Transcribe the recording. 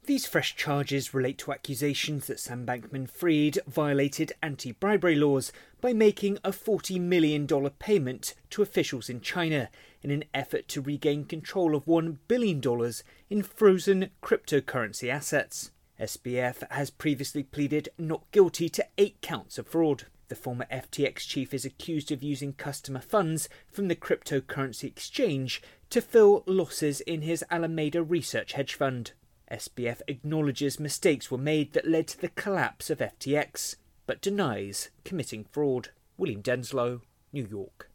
These fresh charges relate to accusations that Sam Bankman-Fried violated anti-bribery laws by making a $40 million payment to officials in China in an effort to regain control of $1 billion in frozen cryptocurrency assets. SBF has previously pleaded not guilty to 8 counts of fraud. The former FTX chief is accused of using customer funds from the cryptocurrency exchange to fill losses in his Alameda Research hedge fund. SBF acknowledges mistakes were made that led to the collapse of FTX, but denies committing fraud. William Denslow, New York.